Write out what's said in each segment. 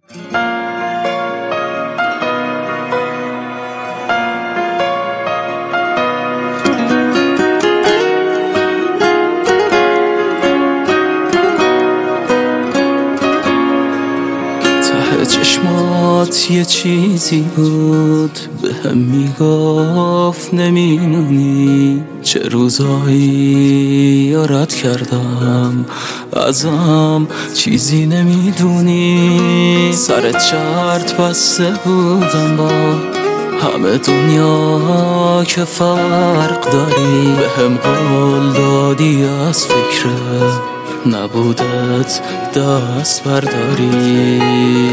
چشمات یه چیزی بود به هم میگفت نمیدونی چه روزایی یارت کردم ازم چیزی نمیدونی سرت شرط بسته بودم با همه دنیا که فرق داری به هم قول دادی از فکره نبودت دست برداری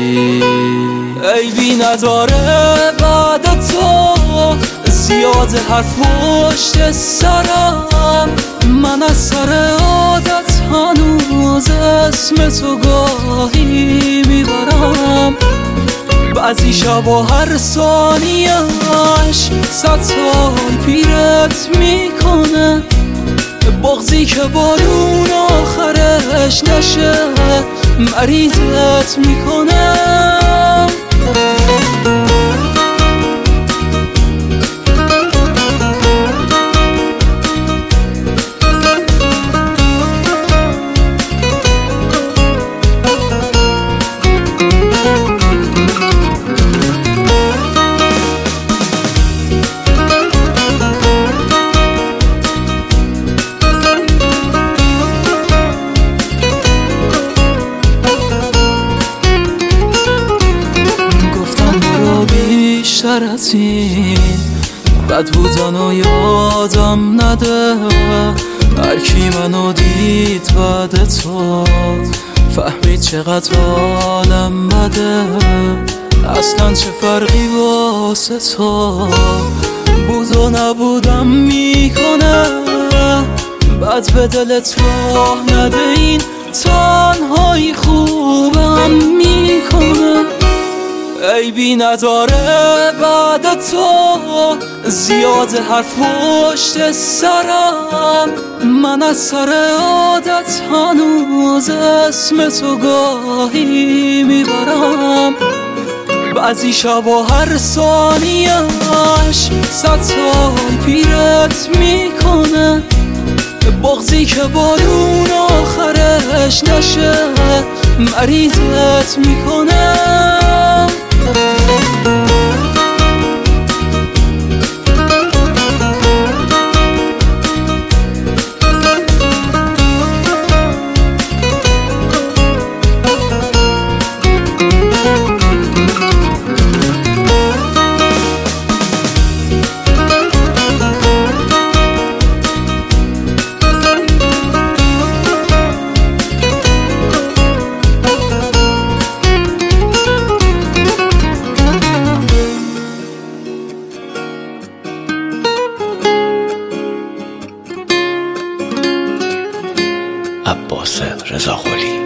عیبی نداره بعد تو زیاد حرف پشت سرم من از سر عادت هنوز اسم تو گاهی میبرم بعضی شبا هر ثانیه‌اش 100 سال پیرت میکنه بغضی که بارون آخرش نشه مریضت میکنه بیشتر از این بد بودن و یادم نده هر کی منو دید بعد تو فهمید چقدر حالم بده اصلا چه فرقی واسه تو بود و نبودم میکنه بعد به دلت راه نده این تنهایی خوبم میکنه عیبی نداره بعد تو زیاد حرف پشت سرم من از سر عادت هنوز اسم تو گاهی میبرم بعضی شبا هر ثانیه‌اش 100 سال پیرت میکنه بغضی که بارون آخرش نشه مریضت میکنه عباس رضاقلی